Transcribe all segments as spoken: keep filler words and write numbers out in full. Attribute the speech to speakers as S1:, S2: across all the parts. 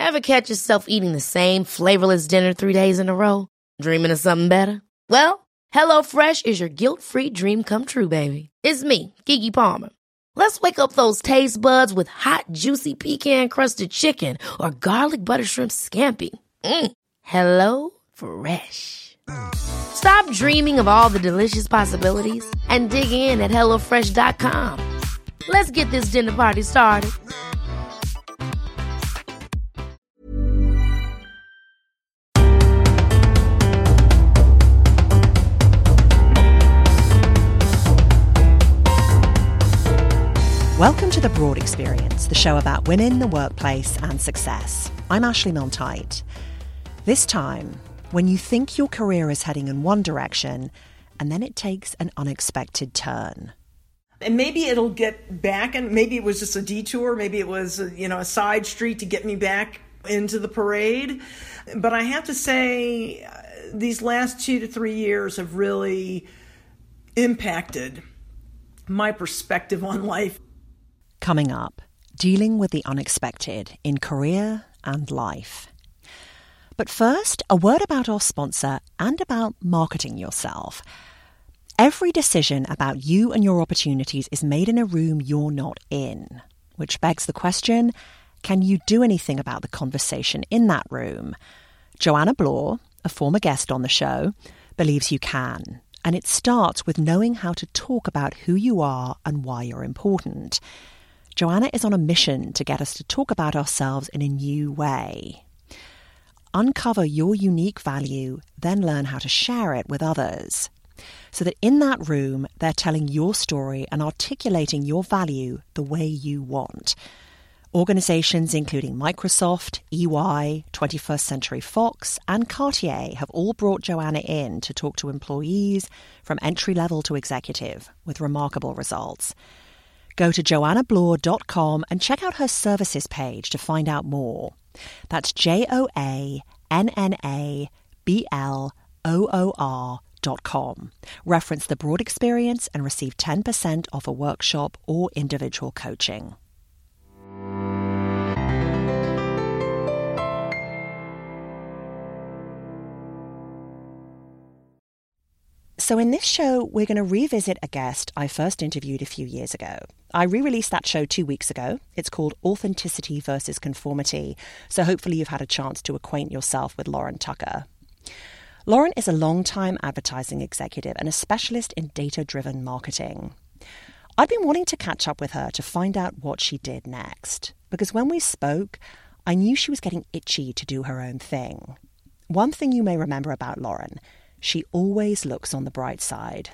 S1: Ever catch yourself eating the same flavorless dinner three days in a row? Dreaming of something better? Well, HelloFresh is your guilt-free dream come true, baby. It's me, Keke Palmer. Let's wake up those taste buds with hot, juicy pecan-crusted chicken or garlic butter shrimp scampi. Mm. Hello Fresh. Stop dreaming of all the delicious possibilities and dig in at hello fresh dot com. Let's get this dinner party started.
S2: Welcome to The Broad Experience, the show about women, the workplace and success. I'm Ashley Milne-Tyte. This time, when you think your career is heading in one direction and then it takes an unexpected turn.
S3: And maybe it'll get back, and maybe it was just a detour, maybe it was, you know, a side street to get me back into the parade. But I have to say, these last two to three years have really impacted my perspective on life.
S2: Coming up, dealing with the unexpected in career and life. But first, a word about our sponsor and about marketing yourself. Every decision about you and your opportunities is made in a room you're not in, which begs the question, can you do anything about the conversation in that room? Joanna Bloor, a former guest on the show, believes you can. And it starts with knowing how to talk about who you are and why you're important. Joanna is on a mission to get us to talk about ourselves in a new way. Uncover your unique value, then learn how to share it with others. So that in that room, they're telling your story and articulating your value the way you want. Organisations including Microsoft, E Y, twenty-first Century Fox and Cartier have all brought Joanna in to talk to employees from entry level to executive with remarkable results. Go to joanna bloor dot com and check out her services page to find out more. That's J O A N N A B L O O R dot com. Reference The Broad Experience and receive ten percent off a workshop or individual coaching. So in this show, we're going to revisit a guest I first interviewed a few years ago. I re-released that show two weeks ago. It's called Authenticity versus Conformity, so hopefully you've had a chance to acquaint yourself with Lauren Tucker. Lauren is a long-time advertising executive and a specialist in data-driven marketing. I'd been wanting to catch up with her to find out what she did next, because when we spoke, I knew she was getting itchy to do her own thing. One thing you may remember about Lauren: she always looks on the bright side.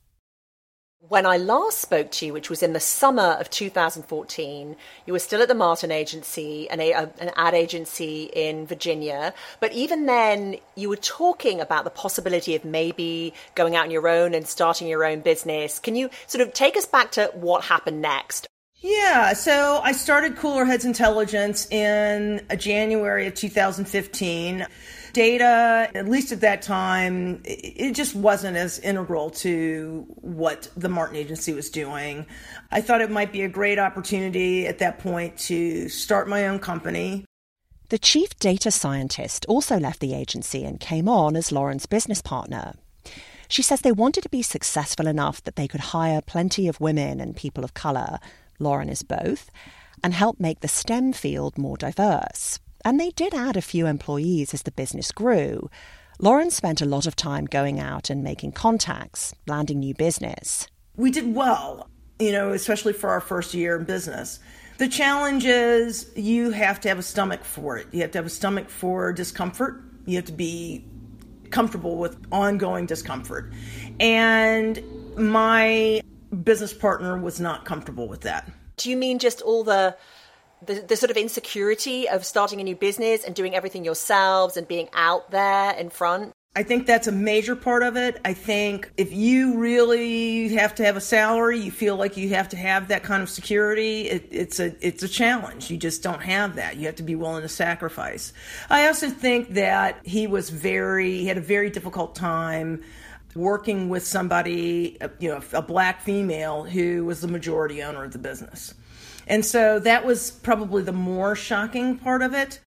S4: When I last spoke to you, which was in the summer of two thousand fourteen, you were still at the Martin Agency, an, a, an ad agency in Virginia. But even then, you were talking about the possibility of maybe going out on your own and starting your own business. Can you sort of take us back to what happened next?
S3: Yeah, so I started Cooler Heads Intelligence in January of two thousand fifteen. Data, at least at that time, it just wasn't as integral to what the Martin Agency was doing. I thought it might be a great opportunity at that point to start my own company.
S2: The chief data scientist also left the agency and came on as Lauren's business partner. She says they wanted to be successful enough that they could hire plenty of women and people of colour, Lauren is both, and help make the STEM field more diverse. And they did add a few employees as the business grew. Lauren spent a lot of time going out and making contacts, landing new business.
S3: We did well, you know, especially for our first year in business. The challenge is you have to have a stomach for it. You have to have a stomach for discomfort. You have to be comfortable with ongoing discomfort. And my business partner was not comfortable with that.
S4: Do you mean just all the... The, the sort of insecurity of starting a new business and doing everything yourselves and being out there in front?
S3: I think that's a major part of it. I think if you really have to have a salary, you feel like you have to have that kind of security, it, it's a it's a challenge. You just don't have that. You have to be willing to sacrifice. I also think that he was very, he had a very difficult time working with somebody, you know, a black female who was the majority owner of the business. And so that was probably the more shocking part of it.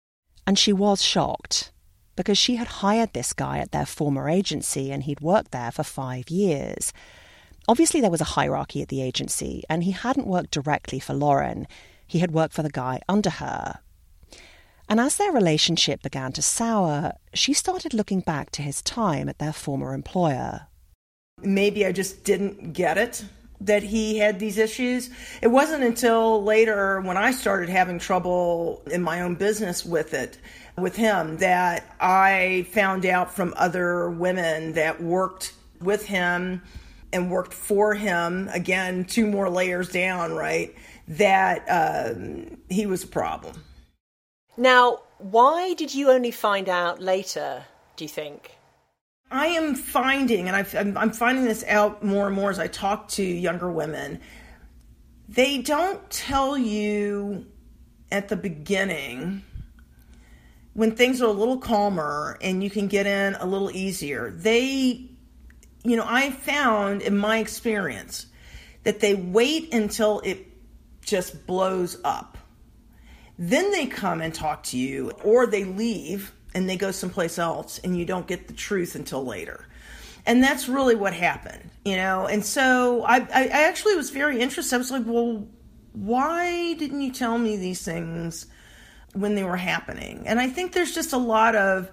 S2: And she was shocked, because she had hired this guy at their former agency and he'd worked there for five years. Obviously, there was a hierarchy at the agency, and he hadn't worked directly for Lauren. He had worked for the guy under her. And as their relationship began to sour, she started looking back to his time at their former employer.
S3: Maybe I just didn't get it that he had these issues. It wasn't until later when I started having trouble in my own business with it, with him, that I found out from other women that worked with him and worked for him, again, two more layers down, right, that um, he was a problem.
S4: Now, why did you only find out later, do you think?
S3: I am finding, and I've, I'm finding this out more and more as I talk to younger women, they don't tell you at the beginning, when things are a little calmer and you can get in a little easier. They, you know, I found in my experience that they wait until it just blows up. Then they come and talk to you, or they leave and they go someplace else and you don't get the truth until later. And that's really what happened, you know? And so I, I actually was very interested. I was like, well, why didn't you tell me these things when they were happening? And I think there's just a lot of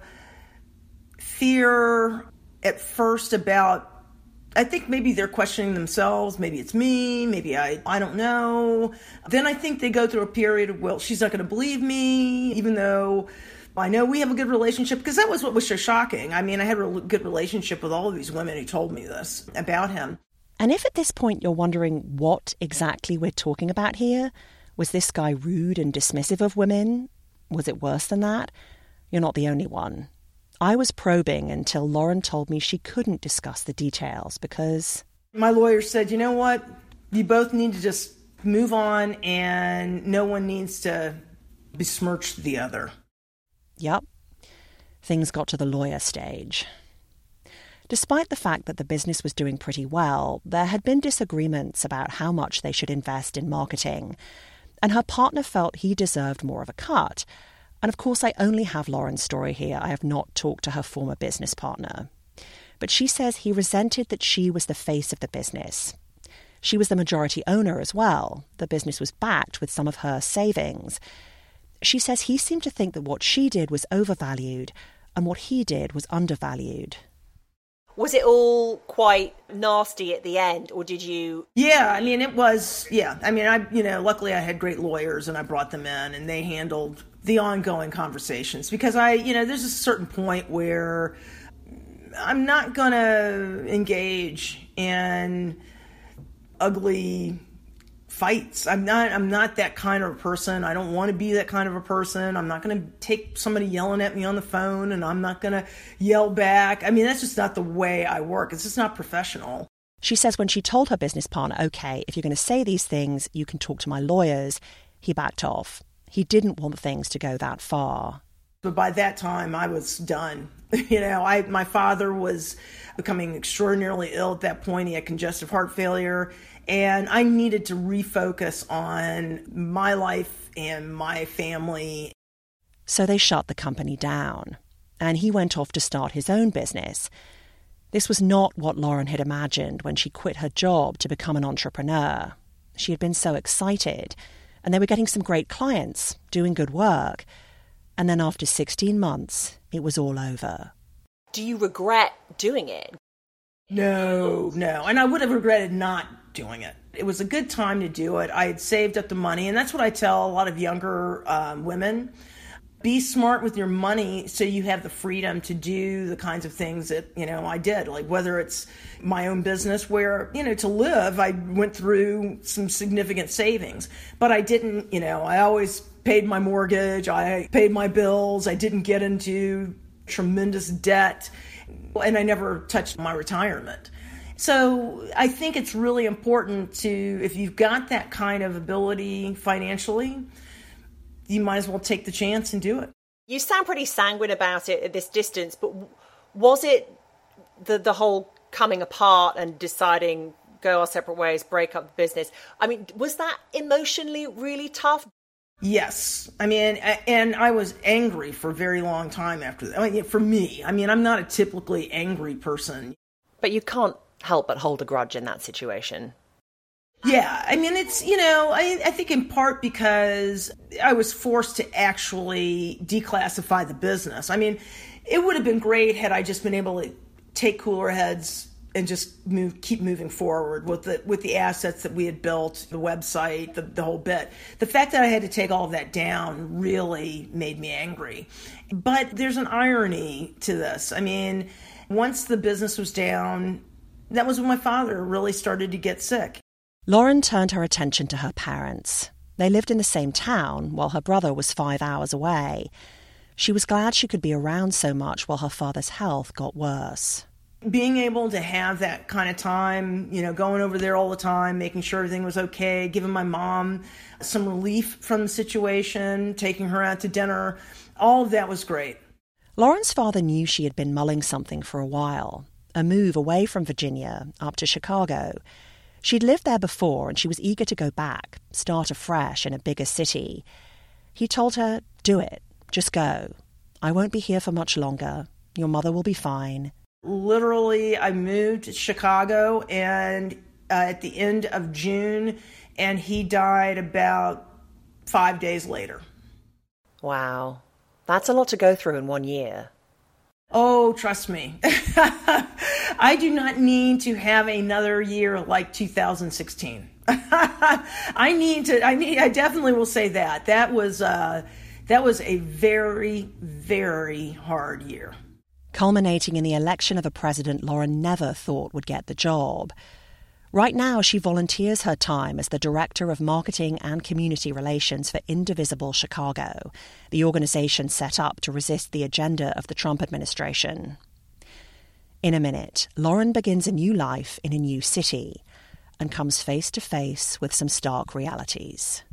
S3: fear at first about, I think maybe they're questioning themselves. Maybe it's me. Maybe I, I don't know. Then I think they go through a period of, well, she's not going to believe me, even though I know we have a good relationship, because that was what was so shocking. I mean, I had a good relationship with all of these women who told me this about him.
S2: And if at this point you're wondering what exactly we're talking about here, was this guy rude and dismissive of women? Was it worse than that? You're not the only one. I was probing until Lauren told me she couldn't discuss the details because...
S3: My lawyer said, you know what? You both need to just move on and no one needs to besmirch the other.
S2: Yep. Things got to the lawyer stage. Despite the fact that the business was doing pretty well, there had been disagreements about how much they should invest in marketing, and her partner felt he deserved more of a cut. And of course, I only have Lauren's story here. I have not talked to her former business partner. But she says he resented that she was the face of the business. She was the majority owner as well. The business was backed with some of her savings. She says he seemed to think that what she did was overvalued and what he did was undervalued.
S4: Was it all quite nasty at the end, or did you...
S3: Yeah, I mean, it was, yeah. I mean, I, you know, luckily I had great lawyers and I brought them in and they handled the ongoing conversations, because I, you know, there's a certain point where I'm not going to engage in ugly fights. I'm not, I'm not that kind of a person. I don't want to be that kind of a person. I'm not going to take somebody yelling at me on the phone and I'm not going to yell back. I mean, that's just not the way I work. It's just not professional.
S2: She says when she told her business partner, okay, if you're going to say these things, you can talk to my lawyers, he backed off. He didn't want things to go that far.
S3: But by that time, I was done. You know, I my father was becoming extraordinarily ill at that point. He had congestive heart failure. And I needed to refocus on my life and my family.
S2: So they shut the company down. And he went off to start his own business. This was not what Lauren had imagined when she quit her job to become an entrepreneur. She had been so excited. And they were getting some great clients, doing good work. And then after sixteen months, it was all over.
S4: Do you regret doing it?
S3: No, no. And I would have regretted not doing it. It was a good time to do it. I had saved up the money. And that's what I tell a lot of younger um, women. Be smart with your money so you have the freedom to do the kinds of things that, you know, I did. Like whether it's my own business where, you know, to live, I went through some significant savings. But I didn't, you know, I always paid my mortgage. I paid my bills. I didn't get into tremendous debt. And I never touched my retirement. So I think it's really important to, if you've got that kind of ability financially, you might as well take the chance and do it.
S4: You sound pretty sanguine about it at this distance, but was it the the whole coming apart and deciding go our separate ways, break up the business? I mean, was that emotionally really tough?
S3: Yes. I mean, and I was angry for a very long time after that. I mean, for me, I mean, I'm not a typically angry person.
S4: But you can't help but hold a grudge in that situation.
S3: Yeah. I mean, it's, you know, I, I think in part because I was forced to actually declassify the business. I mean, it would have been great had I just been able to take cooler heads and just move, keep moving forward with the with the assets that we had built, the website, the, the whole bit. The fact that I had to take all of that down really made me angry. But there's an irony to this. I mean, once the business was down, that was when my father really started to get sick.
S2: Lauren turned her attention to her parents. They lived in the same town while her brother was five hours away. She was glad she could be around so much while her father's health got worse.
S3: Being able to have that kind of time, you know, going over there all the time, making sure everything was okay, giving my mom some relief from the situation, taking her out to dinner, all of that was great.
S2: Lauren's father knew she had been mulling something for a while, a move away from Virginia up to Chicago. She'd lived there before and she was eager to go back, start afresh in a bigger city. He told her, do it, just go. I won't be here for much longer. Your mother will be fine.
S3: Literally, I moved to Chicago and uh, at the end of June, and he died about five days later.
S4: Wow. That's a lot to go through in one year.
S3: Oh, trust me. I do not need to have another year like two thousand sixteen. I need to, I need, I definitely will say that. That was, uh, that was a very, very hard year.
S2: Culminating in the election of a president Lauren never thought would get the job. Right now, she volunteers her time as the Director of Marketing and Community Relations for Indivisible Chicago, the organization set up to resist the agenda of the Trump administration. In a minute, Lauren begins a new life in a new city and comes face to face with some stark realities.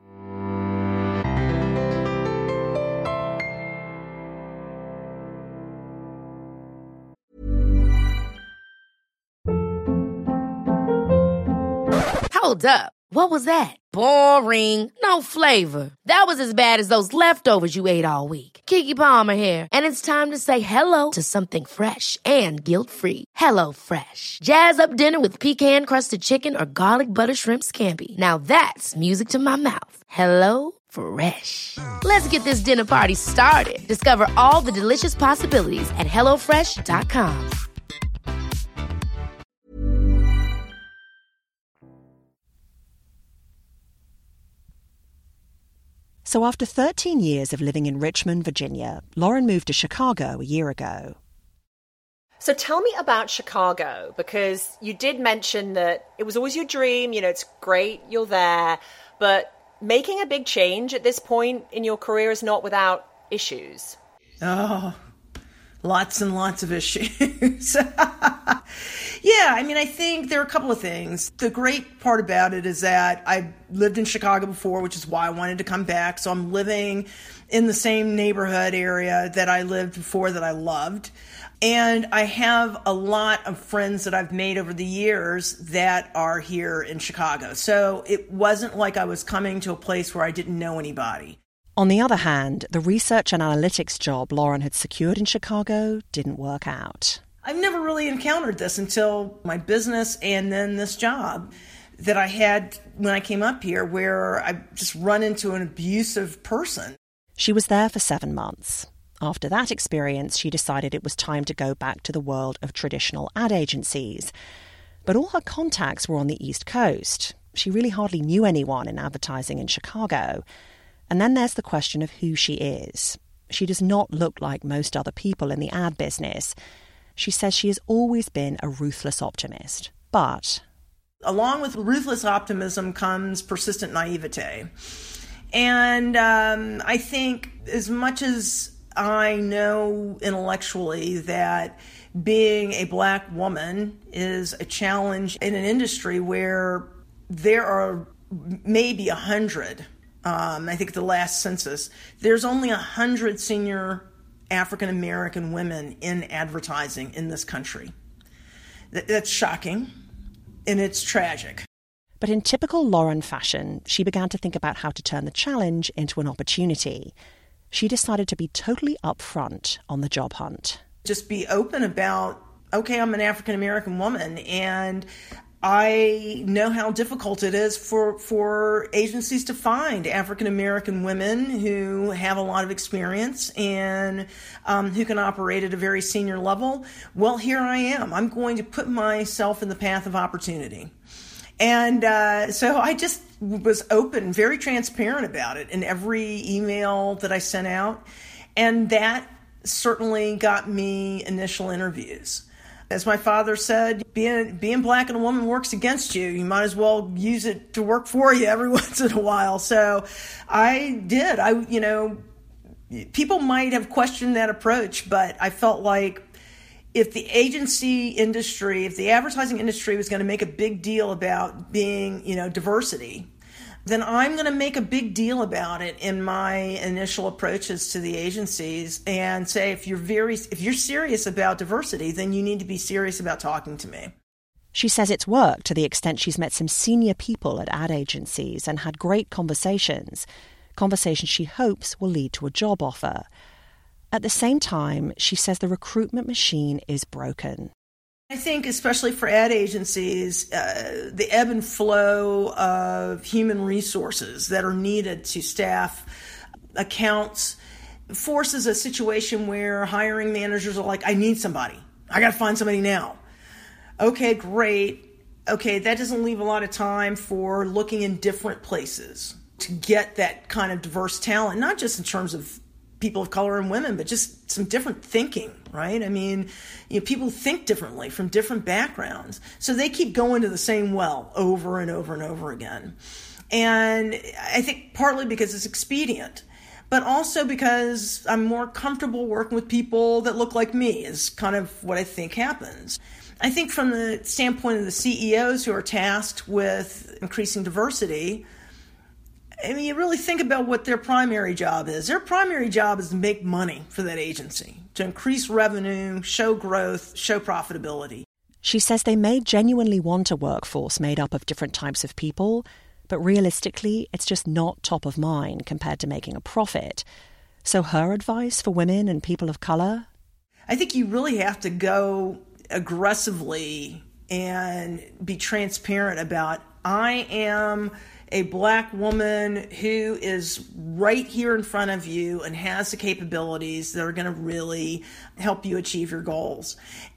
S1: Hold up. What was that? Boring. No flavor. That was as bad as those leftovers you ate all week. Keke Palmer here, and it's time to say hello to something fresh and guilt-free. Hello Fresh. Jazz up dinner with pecan-crusted chicken or garlic butter shrimp scampi. Now that's music to my mouth. Hello Fresh. Let's get this dinner party started. Discover all the delicious possibilities at hello fresh dot com.
S2: So after thirteen years of living in Richmond, Virginia, Lauren moved to Chicago a year ago.
S4: So tell me about Chicago, because you did mention that it was always your dream, you know, it's great, you're there, but making a big change at this point in your career is not without issues.
S3: Oh, lots and lots of issues. Yeah, I mean, I think there are a couple of things. The great part about it is that I lived in Chicago before, which is why I wanted to come back. So I'm living in the same neighborhood area that I lived before that I loved. And I have a lot of friends that I've made over the years that are here in Chicago. So it wasn't like I was coming to a place where I didn't know anybody.
S2: On the other hand, the research and analytics job Lauren had secured in Chicago didn't work out.
S3: I've never really encountered this until my business and then this job that I had when I came up here, where I just run into an abusive person.
S2: She was there for seven months. After that experience, she decided it was time to go back to the world of traditional ad agencies. But all her contacts were on the East Coast. She really hardly knew anyone in advertising in Chicago. And then there's the question of who she is. She does not look like most other people in the ad business. She says she has always been a ruthless optimist, but...
S3: Along with ruthless optimism comes persistent naivete. And um, I think as much as I know intellectually that being a black woman is a challenge in an industry where there are maybe a hundred, um, I think the last census, there's only a hundred senior African-American women in advertising in this country. That's shocking, and it's tragic.
S2: But in typical Lauren fashion, she began to think about how to turn the challenge into an opportunity. She decided to be totally upfront on the job hunt.
S3: Just be open about, okay, I'm an African American woman, and I know how difficult it is for, for agencies to find African American women who have a lot of experience and um, who can operate at a very senior level. Well, here I am. I'm going to put myself in the path of opportunity. And uh, so I just was open, very transparent about it in every email that I sent out. And that certainly got me initial interviews. As my father said, being being black and a woman works against you. You might as well use it to work for you every once in a while. So I did. I, you know, people might have questioned that approach, but I felt like if the agency industry, if the advertising industry was going to make a big deal about being, you know, diversity, then I'm going to make a big deal about it in my initial approaches to the agencies and say, if you're very, if you're serious about diversity, then you need to be serious about talking to me.
S2: She says it's worked to the extent she's met some senior people at ad agencies and had great conversations, conversations she hopes will lead to a job offer. At the same time, she says the recruitment machine is broken.
S3: I think especially for ad agencies, uh, the ebb and flow of human resources that are needed to staff accounts forces a situation where hiring managers are like, I need somebody. I got to find somebody now. Okay, great. Okay, that doesn't leave a lot of time for looking in different places to get that kind of diverse talent, not just in terms of people of color and women, but just some different thinking, right? I mean, you know, people think differently from different backgrounds. So they keep going to the same well over and over and over again. And I think partly because it's expedient, but also because I'm more comfortable working with people that look like me is kind of what I think happens. I think from the standpoint of the C E Os who are tasked with increasing diversity, I mean, you really think about what their primary job is. Their primary job is to make money for that agency, to increase revenue, show growth, show profitability.
S2: She says they may genuinely want a workforce made up of different types of people, but realistically, it's just not top of mind compared to making a profit. So her advice for women and people of color?
S3: I think you really have to go aggressively and be transparent about, I am a black woman who is right here in front of you and has the capabilities that are going to really help you achieve your goals.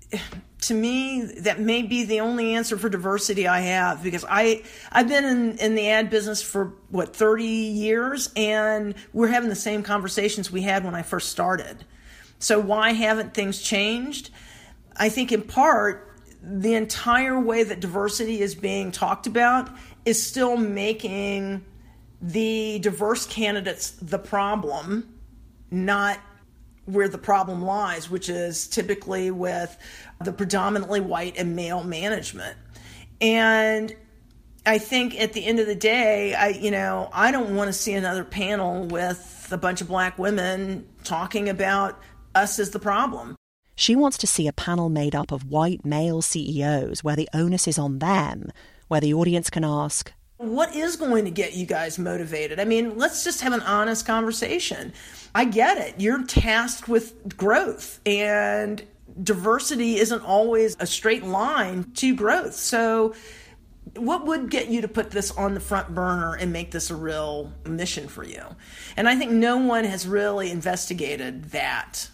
S3: To me, that may be the only answer for diversity I have, because I, I've been in, in the ad business for, what, thirty years, and we're having the same conversations we had when I first started. So why haven't things changed? I think in part, the entire way that diversity is being talked about is still making the diverse candidates the problem, not where the problem lies, which is typically with the predominantly white and male management. And I think at the end of the day, I, you know, I don't want to see another panel with a bunch of black women talking about us as the problem.
S2: She wants to see a panel made up of white male C E Os where the onus is on them, where the audience can ask,
S3: what is going to get you guys motivated? I mean, let's just have an honest conversation. I get it. You're tasked with growth, and diversity isn't always a straight line to growth. So what would get you to put this on the front burner and make this a real mission for you? And I think no one has really investigated that.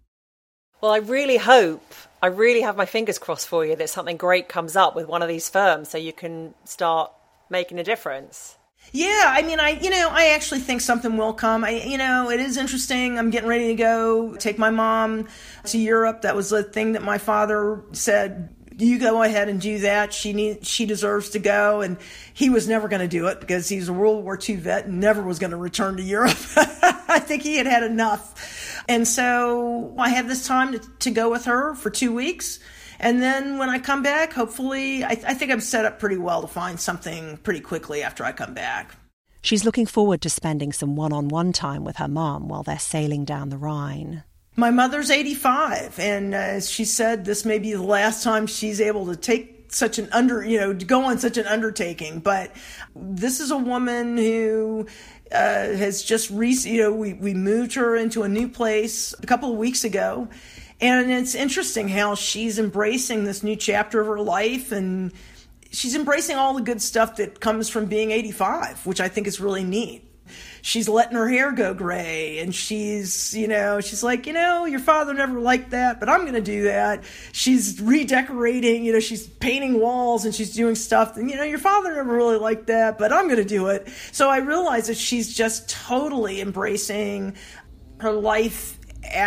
S4: Well, I really hope, I really have my fingers crossed for you that something great comes up with one of these firms so you can start making a difference.
S3: Yeah, I mean, I, you know, I actually think something will come. I, you know, it is interesting. I'm getting ready to go take my mom to Europe. That was the thing that my father said, you go ahead and do that. She need, she deserves to go. And he was never going to do it because he's a World War Two vet and never was going to return to Europe. I think he had had enough. And so I have this time to, to go with her for two weeks. And then when I come back, hopefully, I, I think I'm set up pretty well to find something pretty quickly after I come back.
S2: She's looking forward to spending some one-on-one time with her mom while they're sailing down the Rhine.
S3: My mother's eighty-five, and as she said, this may be the last time she's able to take such an under, you know, to go on such an undertaking. But this is a woman who uh, has just recently, you know, we, we moved her into a new place a couple of weeks ago. And it's interesting how she's embracing this new chapter of her life, and she's embracing all the good stuff that comes from being eighty-five, which I think is really neat. She's letting her hair go gray, and she's, you know, she's like, you know, your father never liked that, but I'm going to do that. She's redecorating, you know, she's painting walls and she's doing stuff. And, you know, your father never really liked that, but I'm going to do it. So I realize that she's just totally embracing her life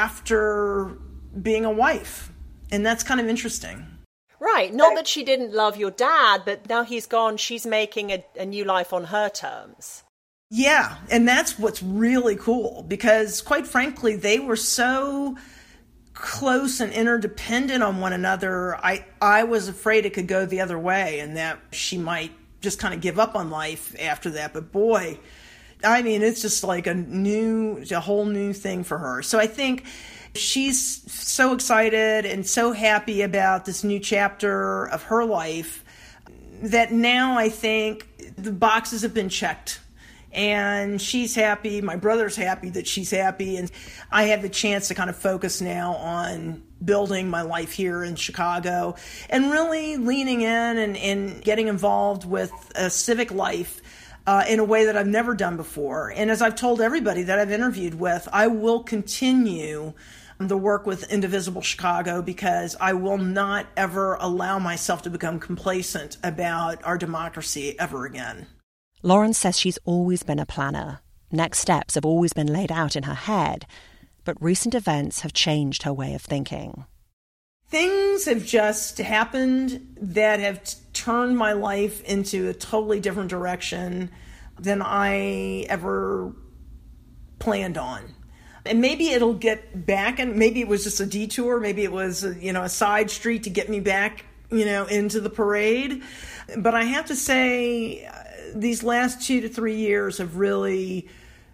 S3: after being a wife. And that's kind of interesting.
S4: Right. Not that she didn't love your dad, but now he's gone, she's making a, a new life on her terms.
S3: Yeah, and that's what's really cool, because quite frankly, they were so close and interdependent on one another. I, I was afraid it could go the other way and that she might just kind of give up on life after that. But boy, I mean, it's just like a new, a whole new thing for her. So I think she's so excited and so happy about this new chapter of her life that now I think the boxes have been checked. And she's happy. My brother's happy that she's happy. And I have the chance to kind of focus now on building my life here in Chicago and really leaning in and, and getting involved with a civic life uh, in a way that I've never done before. And as I've told everybody that I've interviewed with, I will continue the work with Indivisible Chicago, because I will not ever allow myself to become complacent about our democracy ever again.
S2: Lauren says she's always been a planner. Next steps have always been laid out in her head, but recent events have changed her way of thinking.
S3: Things have just happened that have t- turned my life into a totally different direction than I ever planned on. And maybe it'll get back, and maybe it was just a detour, maybe it was a, you know, a side street to get me back, you know, into the parade. But I have to say, these last two to three years have really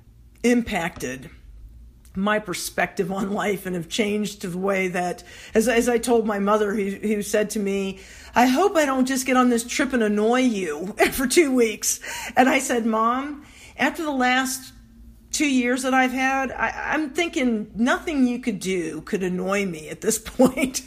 S3: impacted my perspective on life and have changed to the way that, as, as I told my mother, who, who said to me, I hope I don't just get on this trip and annoy you for two weeks. And I said, Mom, after the last two years that I've had, I, I'm thinking nothing you could do could annoy me at this point.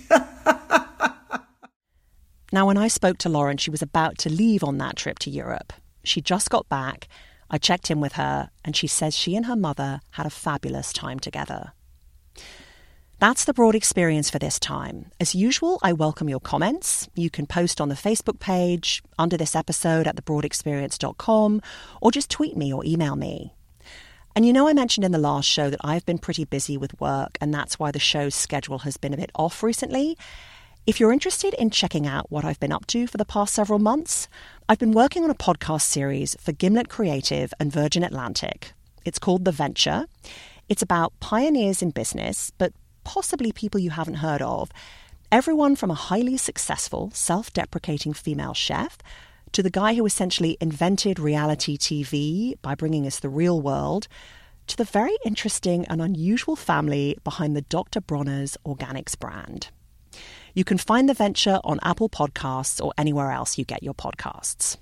S2: Now, when I spoke to Lauren, she was about to leave on that trip to Europe. She just got back. I checked in with her, and she says she and her mother had a fabulous time together. That's the Broad Experience for this time. As usual, I welcome your comments. You can post on the Facebook page, under this episode at the broad experience dot com, or just tweet me or email me. And you know, I mentioned in the last show that I've been pretty busy with work, and that's why the show's schedule has been a bit off recently. If you're interested in checking out what I've been up to for the past several months, I've been working on a podcast series for Gimlet Creative and Virgin Atlantic. It's called The Venture. It's about pioneers in business, but possibly people you haven't heard of. Everyone from a highly successful, self-deprecating female chef to the guy who essentially invented reality T V by bringing us the real world, to the very interesting and unusual family behind the Doctor Bronner's Organics brand. You can find The Venture on Apple Podcasts or anywhere else you get your podcasts.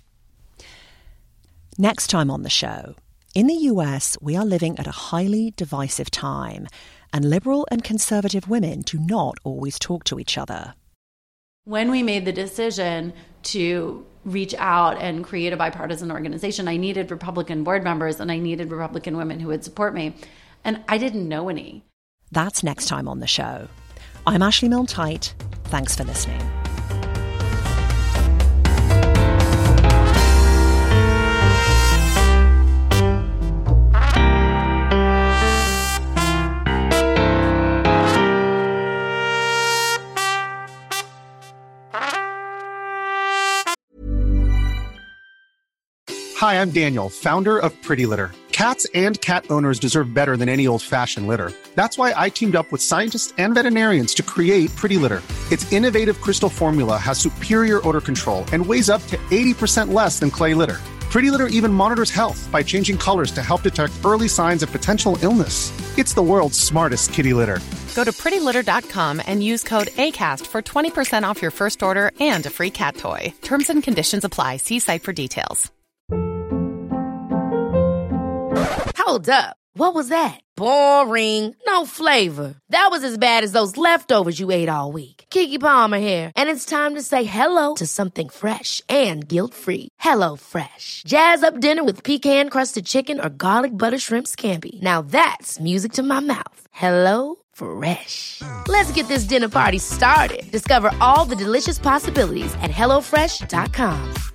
S2: Next time on the show, in the U S, we are living at a highly divisive time, and liberal and conservative women do not always talk to each other.
S5: When we made the decision to reach out and create a bipartisan organization, I needed Republican board members and I needed Republican women who would support me, and I didn't know any.
S2: That's next time on the show. I'm Ashley Milne-Tyte. Thanks for listening.
S6: Hi, I'm Daniel, founder of Pretty Litter. Cats and cat owners deserve better than any old-fashioned litter. That's why I teamed up with scientists and veterinarians to create Pretty Litter. Its innovative crystal formula has superior odor control and weighs up to eighty percent less than clay litter. Pretty Litter even monitors health by changing colors to help detect early signs of potential illness. It's the world's smartest kitty litter.
S7: Go to pretty litter dot com and use code ACAST for twenty percent off your first order and a free cat toy. Terms and conditions apply. See site for details.
S1: Hold up. What was that? Boring. No flavor. That was as bad as those leftovers you ate all week. Keke Palmer here, and it's time to say hello to something fresh and guilt-free. Hello Fresh. Jazz up dinner with pecan-crusted chicken or garlic butter shrimp scampi. Now that's music to my mouth. Hello Fresh. Let's get this dinner party started. Discover all the delicious possibilities at hello fresh dot com.